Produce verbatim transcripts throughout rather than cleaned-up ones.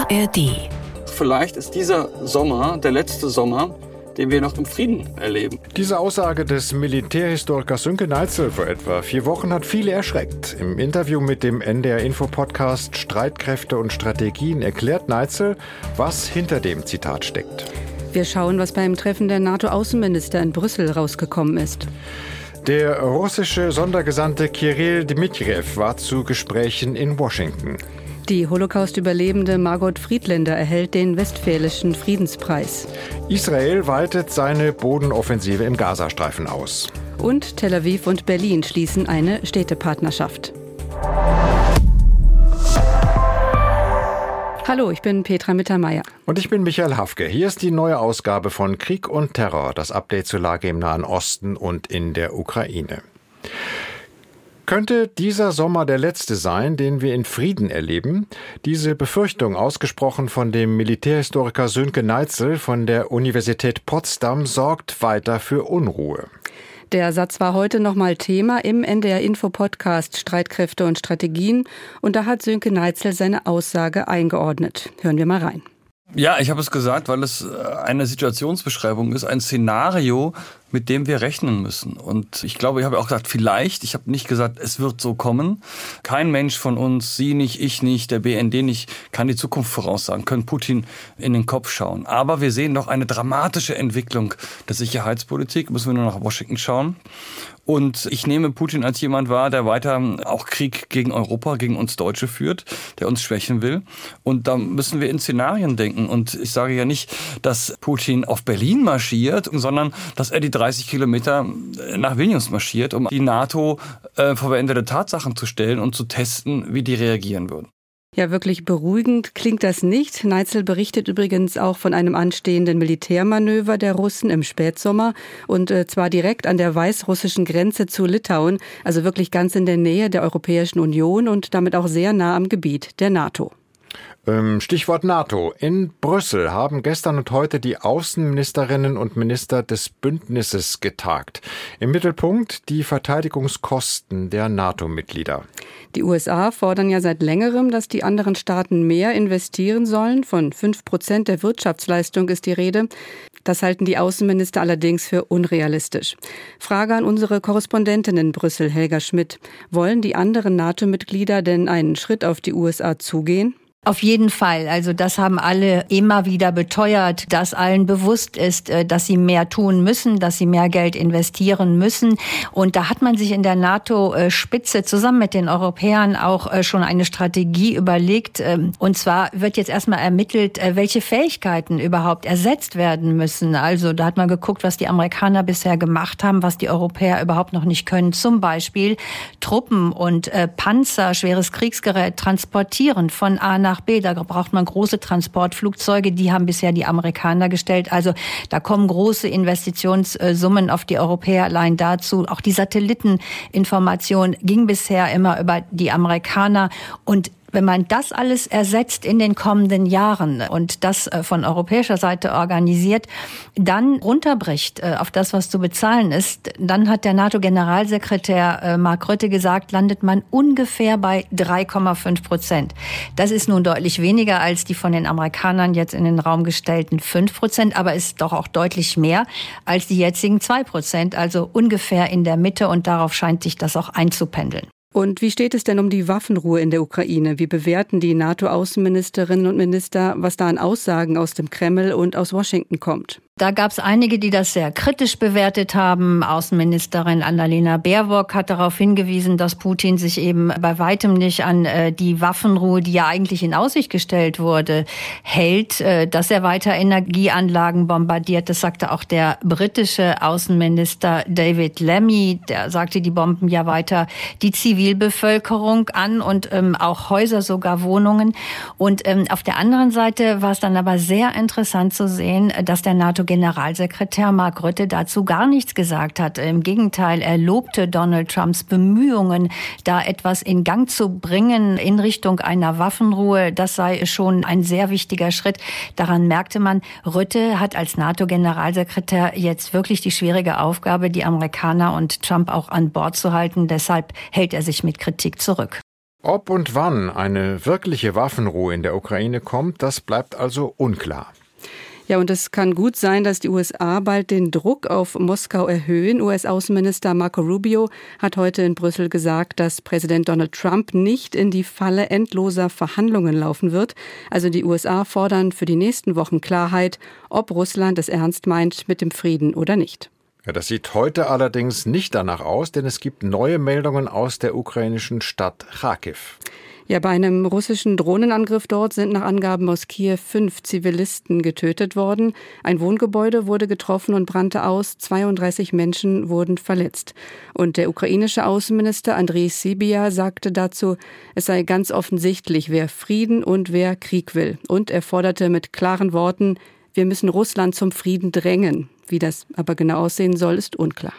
A R D. Vielleicht ist dieser Sommer der letzte Sommer, den wir noch im Frieden erleben. Diese Aussage des Militärhistorikers Sönke Neitzel vor etwa vier Wochen hat viele erschreckt. Im Interview mit dem N D R-Info-Podcast Streitkräfte und Strategien erklärt Neitzel, was hinter dem Zitat steckt. Wir schauen, was beim Treffen der NATO-Außenminister in Brüssel rausgekommen ist. Der russische Sondergesandte Kirill Dmitrijew war zu Gesprächen in Washington. Die Holocaust-Überlebende Margot Friedländer erhält den Westfälischen Friedenspreis. Israel weitet seine Bodenoffensive im Gazastreifen aus. Und Tel Aviv und Berlin schließen eine Städtepartnerschaft. Hallo, ich bin Petra Mittermeier. Und ich bin Michael Hafke. Hier ist die neue Ausgabe von Krieg und Terror, das Update zur Lage im Nahen Osten und in der Ukraine. Könnte dieser Sommer der letzte sein, den wir in Frieden erleben? Diese Befürchtung, ausgesprochen von dem Militärhistoriker Sönke Neitzel von der Universität Potsdam, sorgt weiter für Unruhe. Der Satz war heute nochmal Thema im N D R-Info-Podcast Streitkräfte und Strategien. Und da hat Sönke Neitzel seine Aussage eingeordnet. Hören wir mal rein. Ja, ich habe es gesagt, weil es eine Situationsbeschreibung ist, ein Szenario, mit dem wir rechnen müssen. Und ich glaube, ich habe auch gesagt, vielleicht, ich habe nicht gesagt, es wird so kommen. Kein Mensch von uns, Sie nicht, ich nicht, der B N D nicht, kann die Zukunft voraussagen, können Putin in den Kopf schauen. Aber wir sehen doch eine dramatische Entwicklung der Sicherheitspolitik, müssen wir nur nach Washington schauen. Und ich nehme Putin als jemand wahr, der weiter auch Krieg gegen Europa, gegen uns Deutsche führt, der uns schwächen will. Und da müssen wir in Szenarien denken. Und ich sage ja nicht, dass Putin auf Berlin marschiert, sondern dass er die dreißig Kilometer nach Vilnius marschiert, um die NATO äh, vor veränderte Tatsachen zu stellen und zu testen, wie die reagieren würden. Ja, wirklich beruhigend klingt das nicht. Neitzel berichtet übrigens auch von einem anstehenden Militärmanöver der Russen im Spätsommer und äh, zwar direkt an der weißrussischen Grenze zu Litauen, also wirklich ganz in der Nähe der Europäischen Union und damit auch sehr nah am Gebiet der NATO. Stichwort NATO. In Brüssel haben gestern und heute die Außenministerinnen und Minister des Bündnisses getagt. Im Mittelpunkt die Verteidigungskosten der NATO-Mitglieder. Die U S A fordern ja seit längerem, dass die anderen Staaten mehr investieren sollen. Von fünf Prozent der Wirtschaftsleistung ist die Rede. Das halten die Außenminister allerdings für unrealistisch. Frage an unsere Korrespondentin in Brüssel, Helga Schmidt. Wollen die anderen NATO-Mitglieder denn einen Schritt auf die U S A zugehen? Auf jeden Fall. Also das haben alle immer wieder beteuert, dass allen bewusst ist, dass sie mehr tun müssen, dass sie mehr Geld investieren müssen. Und da hat man sich in der NATO-Spitze zusammen mit den Europäern auch schon eine Strategie überlegt. Und zwar wird jetzt erstmal ermittelt, welche Fähigkeiten überhaupt ersetzt werden müssen. Also da hat man geguckt, was die Amerikaner bisher gemacht haben, was die Europäer überhaupt noch nicht können. Zum Beispiel Truppen und Panzer, schweres Kriegsgerät transportieren von A nach B. Da braucht man große Transportflugzeuge, die haben bisher die Amerikaner gestellt. Also da kommen große Investitionssummen auf die Europäer allein dazu. Auch die Satelliteninformation ging bisher immer über die Amerikaner. Und wenn man das alles ersetzt in den kommenden Jahren und das von europäischer Seite organisiert, dann runterbricht auf das, was zu bezahlen ist, dann hat der NATO-Generalsekretär Mark Rutte gesagt, landet man ungefähr bei drei Komma fünf Prozent. Das ist nun deutlich weniger als die von den Amerikanern jetzt in den Raum gestellten fünf Prozent, aber ist doch auch deutlich mehr als die jetzigen zwei Prozent, also ungefähr in der Mitte, und darauf scheint sich das auch einzupendeln. Und wie steht es denn um die Waffenruhe in der Ukraine? Wie bewerten die NATO-Außenministerinnen und Minister, was da an Aussagen aus dem Kreml und aus Washington kommt? Da gab es einige, die das sehr kritisch bewertet haben. Außenministerin Annalena Baerbock hat darauf hingewiesen, dass Putin sich eben bei weitem nicht an äh, die Waffenruhe, die ja eigentlich in Aussicht gestellt wurde, hält, äh, dass er weiter Energieanlagen bombardiert. Das sagte auch der britische Außenminister David Lammy. Der sagte, die bomben ja weiter die Zivilbevölkerung an und ähm, auch Häuser, sogar Wohnungen. Und ähm, auf der anderen Seite war es dann aber sehr interessant zu sehen, dass der NATO-Generalsekretär Mark Rutte dazu gar nichts gesagt hat. Im Gegenteil, er lobte Donald Trumps Bemühungen, da etwas in Gang zu bringen in Richtung einer Waffenruhe. Das sei schon ein sehr wichtiger Schritt. Daran merkte man, Rutte hat als NATO-Generalsekretär jetzt wirklich die schwierige Aufgabe, die Amerikaner und Trump auch an Bord zu halten. Deshalb hält er sich mit Kritik zurück. Ob und wann eine wirkliche Waffenruhe in der Ukraine kommt, das bleibt also unklar. Ja, und es kann gut sein, dass die U S A bald den Druck auf Moskau erhöhen. U S-Außenminister Marco Rubio hat heute in Brüssel gesagt, dass Präsident Donald Trump nicht in die Falle endloser Verhandlungen laufen wird. Also die U S A fordern für die nächsten Wochen Klarheit, ob Russland es ernst meint mit dem Frieden oder nicht. Ja, das sieht heute allerdings nicht danach aus, denn es gibt neue Meldungen aus der ukrainischen Stadt Charkiw. Ja, bei einem russischen Drohnenangriff dort sind nach Angaben aus Kiew fünf Zivilisten getötet worden. Ein Wohngebäude wurde getroffen und brannte aus. zweiunddreißig Menschen wurden verletzt. Und der ukrainische Außenminister Andriy Sybiha sagte dazu, es sei ganz offensichtlich, wer Frieden und wer Krieg will. Und er forderte mit klaren Worten, wir müssen Russland zum Frieden drängen. Wie das aber genau aussehen soll, ist unklar.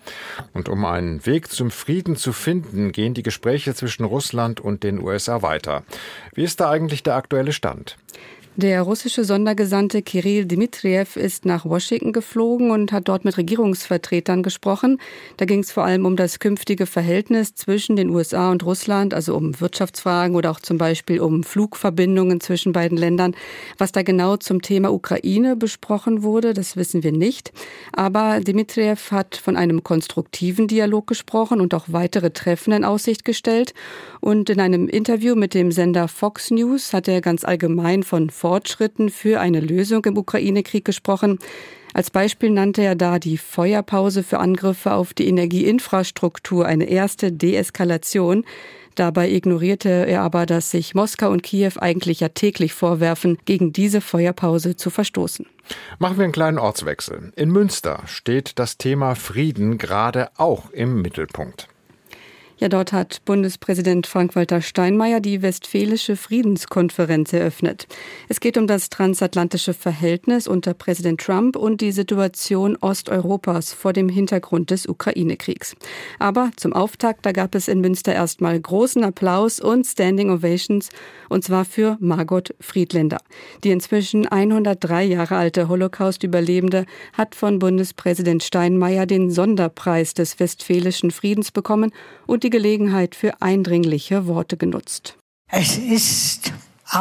Und um einen Weg zum Frieden zu finden, gehen die Gespräche zwischen Russland und den U S A weiter. Wie ist da eigentlich der aktuelle Stand? Der russische Sondergesandte Kirill Dmitriev ist nach Washington geflogen und hat dort mit Regierungsvertretern gesprochen. Da ging es vor allem um das künftige Verhältnis zwischen den U S A und Russland, also um Wirtschaftsfragen oder auch zum Beispiel um Flugverbindungen zwischen beiden Ländern. Was da genau zum Thema Ukraine besprochen wurde, das wissen wir nicht. Aber Dmitriev hat von einem konstruktiven Dialog gesprochen und auch weitere Treffen in Aussicht gestellt. Und in einem Interview mit dem Sender Fox News hat er ganz allgemein von Fortschritten für eine Lösung im Ukraine-Krieg gesprochen. Als Beispiel nannte er da die Feuerpause für Angriffe auf die Energieinfrastruktur, eine erste Deeskalation. Dabei ignorierte er aber, dass sich Moskau und Kiew eigentlich ja täglich vorwerfen, gegen diese Feuerpause zu verstoßen. Machen wir einen kleinen Ortswechsel. In Münster steht das Thema Frieden gerade auch im Mittelpunkt. Ja, dort hat Bundespräsident Frank-Walter Steinmeier die Westfälische Friedenskonferenz eröffnet. Es geht um das transatlantische Verhältnis unter Präsident Trump und die Situation Osteuropas vor dem Hintergrund des Ukraine-Kriegs. Aber zum Auftakt, da gab es in Münster erstmal großen Applaus und Standing Ovations, und zwar für Margot Friedländer. Die inzwischen hundertdrei Jahre alte Holocaust-Überlebende hat von Bundespräsident Steinmeier den Sonderpreis des Westfälischen Friedens bekommen und die Gelegenheit für eindringliche Worte genutzt. Es ist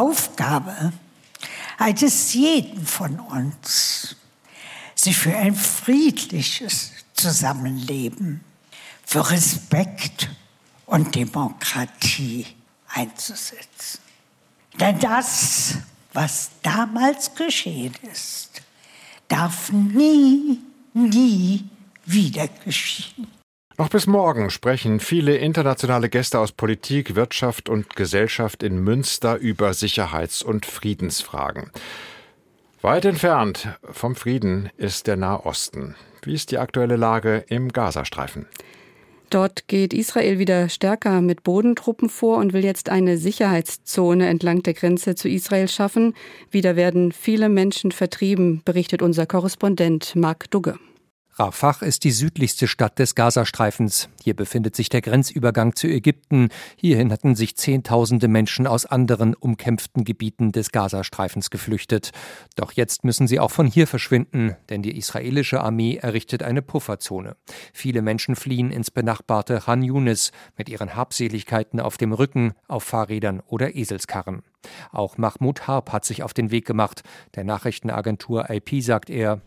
Aufgabe eines jeden von uns, sich für ein friedliches Zusammenleben, für Respekt und Demokratie einzusetzen. Denn das, was damals geschehen ist, darf nie, nie wieder geschehen. Noch bis morgen sprechen viele internationale Gäste aus Politik, Wirtschaft und Gesellschaft in Münster über Sicherheits- und Friedensfragen. Weit entfernt vom Frieden ist der Nahe Osten. Wie ist die aktuelle Lage im Gazastreifen? Dort geht Israel wieder stärker mit Bodentruppen vor und will jetzt eine Sicherheitszone entlang der Grenze zu Israel schaffen. Wieder werden viele Menschen vertrieben, berichtet unser Korrespondent Marc Dugge. Rafah ist die südlichste Stadt des Gazastreifens. Hier befindet sich der Grenzübergang zu Ägypten. Hierhin hatten sich Zehntausende Menschen aus anderen umkämpften Gebieten des Gazastreifens geflüchtet. Doch jetzt müssen sie auch von hier verschwinden, denn die israelische Armee errichtet eine Pufferzone. Viele Menschen fliehen ins benachbarte Khan Yunis mit ihren Habseligkeiten auf dem Rücken, auf Fahrrädern oder Eselskarren. Auch Mahmoud Harb hat sich auf den Weg gemacht. Der Nachrichtenagentur A P sagt er: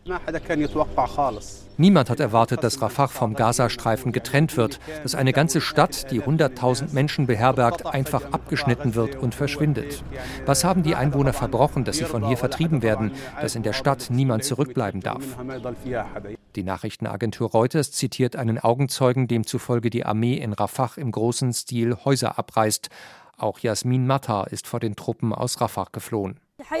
Niemand hat erwartet, dass Rafah vom Gazastreifen getrennt wird, dass eine ganze Stadt, die hunderttausend Menschen beherbergt, einfach abgeschnitten wird und verschwindet. Was haben die Einwohner verbrochen, dass sie von hier vertrieben werden, dass in der Stadt niemand zurückbleiben darf? Die Nachrichtenagentur Reuters zitiert einen Augenzeugen, demzufolge die Armee in Rafah im großen Stil Häuser abreißt. Auch Jasmin Mattar ist vor den Truppen aus Rafah geflohen.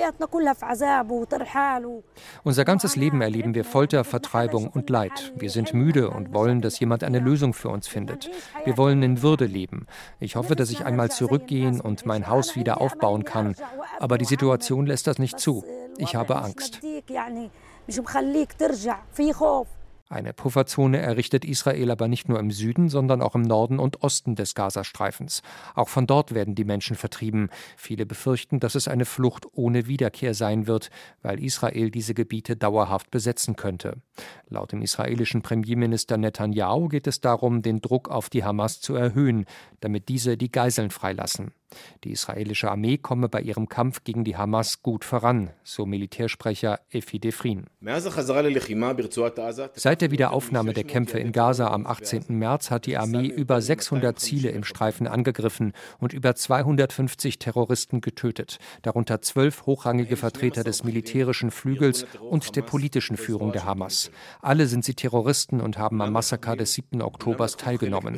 Unser ganzes Leben erleben wir Folter, Vertreibung und Leid. Wir sind müde und wollen, dass jemand eine Lösung für uns findet. Wir wollen in Würde leben. Ich hoffe, dass ich einmal zurückgehen und mein Haus wieder aufbauen kann. Aber die Situation lässt das nicht zu. Ich habe Angst. Eine Pufferzone errichtet Israel aber nicht nur im Süden, sondern auch im Norden und Osten des Gazastreifens. Auch von dort werden die Menschen vertrieben. Viele befürchten, dass es eine Flucht ohne Wiederkehr sein wird, weil Israel diese Gebiete dauerhaft besetzen könnte. Laut dem israelischen Premierminister Netanyahu geht es darum, den Druck auf die Hamas zu erhöhen, damit diese die Geiseln freilassen. Die israelische Armee komme bei ihrem Kampf gegen die Hamas gut voran, so Militärsprecher Effi Defrin. Seit der Wiederaufnahme der Kämpfe in Gaza am achtzehnten März hat die Armee über sechshundert Ziele im Streifen angegriffen und über zweihundertfünfzig Terroristen getötet, darunter zwölf hochrangige Vertreter des militärischen Flügels und der politischen Führung der Hamas. Alle sind sie Terroristen und haben am Massaker des siebten Oktobers teilgenommen.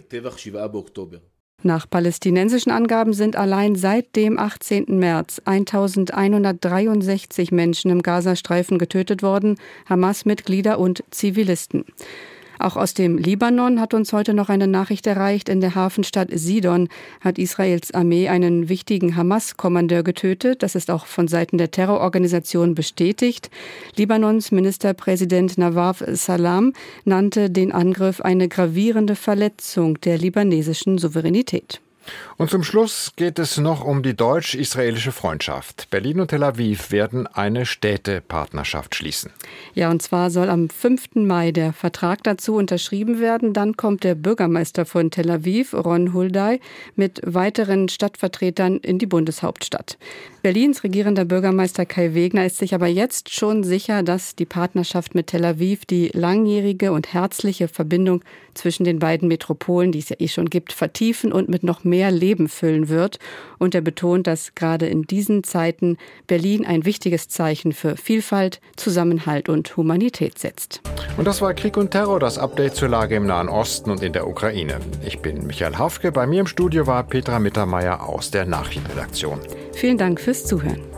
Nach palästinensischen Angaben sind allein seit dem achtzehnten März eintausendeinhundertdreiundsechzig Menschen im Gazastreifen getötet worden, Hamas-Mitglieder und Zivilisten. Auch aus dem Libanon hat uns heute noch eine Nachricht erreicht. In der Hafenstadt Sidon hat Israels Armee einen wichtigen Hamas-Kommandeur getötet. Das ist auch von Seiten der Terrororganisation bestätigt. Libanons Ministerpräsident Nawaf Salam nannte den Angriff eine gravierende Verletzung der libanesischen Souveränität. Und zum Schluss geht es noch um die deutsch-israelische Freundschaft. Berlin und Tel Aviv werden eine Städtepartnerschaft schließen. Ja, und zwar soll am fünften Mai der Vertrag dazu unterschrieben werden. Dann kommt der Bürgermeister von Tel Aviv, Ron Hulday, mit weiteren Stadtvertretern in die Bundeshauptstadt. Berlins regierender Bürgermeister Kai Wegner ist sich aber jetzt schon sicher, dass die Partnerschaft mit Tel Aviv die langjährige und herzliche Verbindung zwischen den beiden Metropolen, die es ja eh schon gibt, vertiefen und mit noch mehr Leben füllen wird. Und er betont, dass gerade in diesen Zeiten Berlin ein wichtiges Zeichen für Vielfalt, Zusammenhalt und Humanität setzt. Und das war Krieg und Terror, das Update zur Lage im Nahen Osten und in der Ukraine. Ich bin Michael Hafke, bei mir im Studio war Petra Mittermeier aus der Nachrichtenredaktion. Vielen Dank fürs Zuhören.